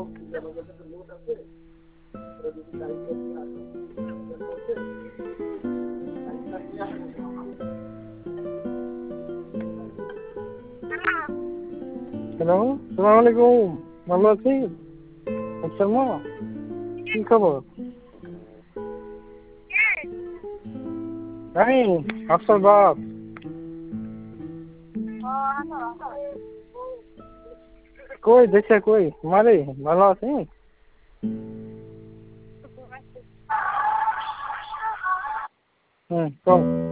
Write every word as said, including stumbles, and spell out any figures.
Hello, সালাম আলাইকুম। ভালো আছেন? আচ্ছা মা, কি খবর? আমি আফসার বাপ। কই দেখছে কই মারে ভালো আছে? হুম, কও।